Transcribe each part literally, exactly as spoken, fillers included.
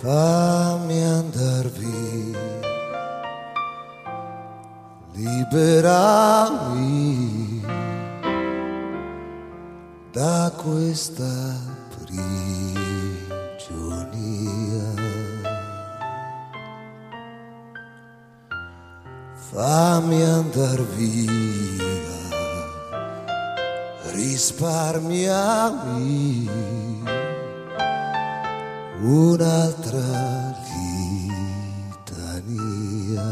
fammi andar via, liberami da questa prigionia, fammi andar via, risparmiami un'altra litania.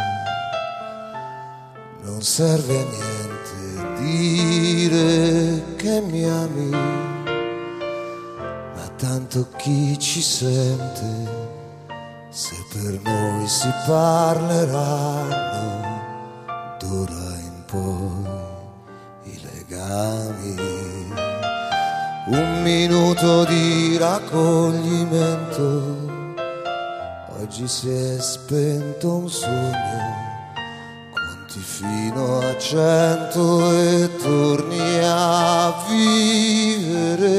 Non serve a niente dire che mi ami, ma tanto chi ci sente, se per noi si parleranno d'ora in poi i legami. Un minuto di raccoglimento, oggi si è spento un sogno, conti fino a cento e torni a vivere,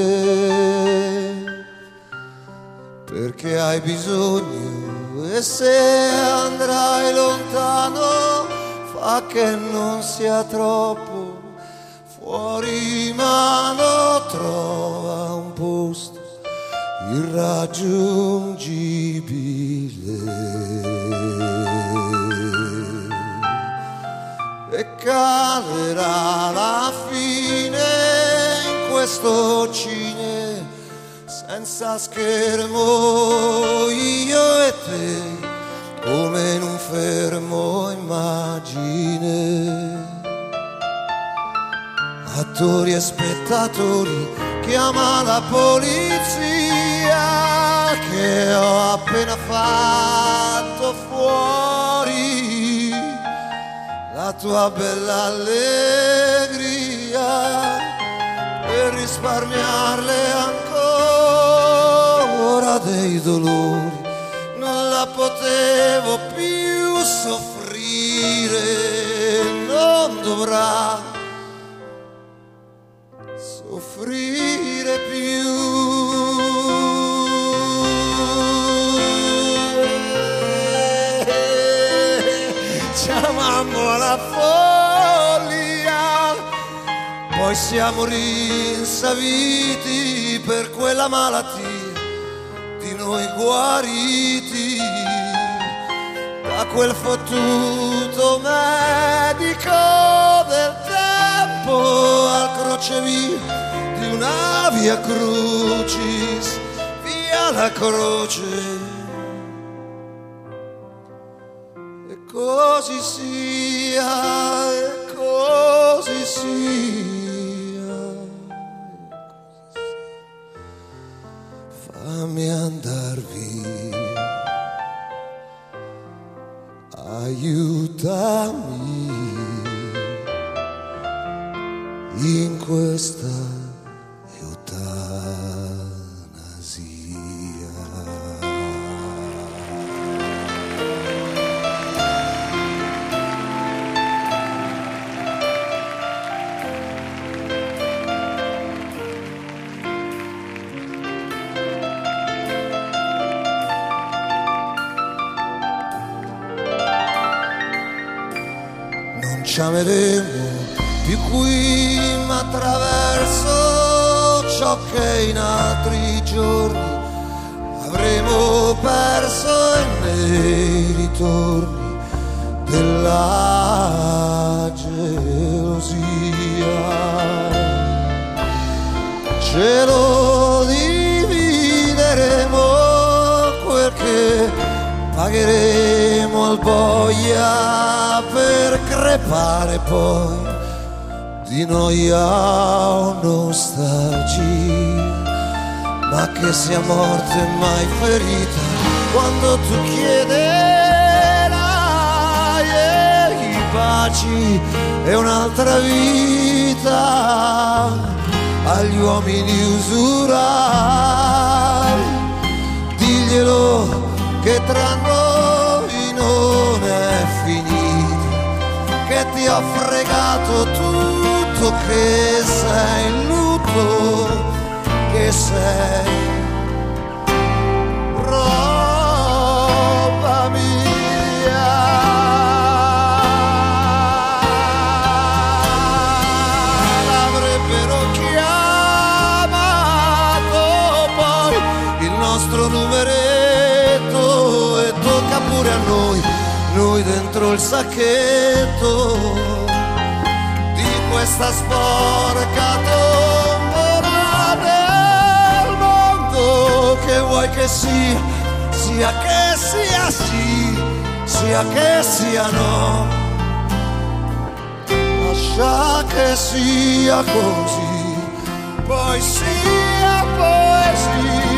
perché hai bisogno e se andrai lontano fa che non sia troppo fuori mano, trova un posto irraggiungibile e calerà la fine in questo cine senza schermo, io e te come in un fermo immagine. Attori e spettatori, chiama la polizia che ho appena fatto fuori la tua bella allegria per risparmiarle ancora dei dolori. Non la potevo più soffrire, non dovrà soffrire più. Chiamammo alla follia, poi siamo rinsaviti per quella malattia, di noi guariti da quel fottuto medico del tempo al crocevia di una via crucis, via la croce. E così sia, e così sia, fammi andar via, aiutami in questa eutanasia. Non ci ameremo più qui, ma attraverso ciò che in altri giorni avremo perso e nei ritorni della gelosia ce lo divideremo quel che pagheremo al boia per crepare poi di noia o nostalgia, ma che sia morte mai ferita quando tu chiederai i baci e un'altra vita agli uomini usurai. Diglielo che tra noi non è finita, che ti ho fregato tutto, che sei in lutto, che sei il sacchetto di questa sporca tombola del mondo. Che vuoi che sia, sia che sia sì, sia che sia no, lascia che sia così, poi sia poesia.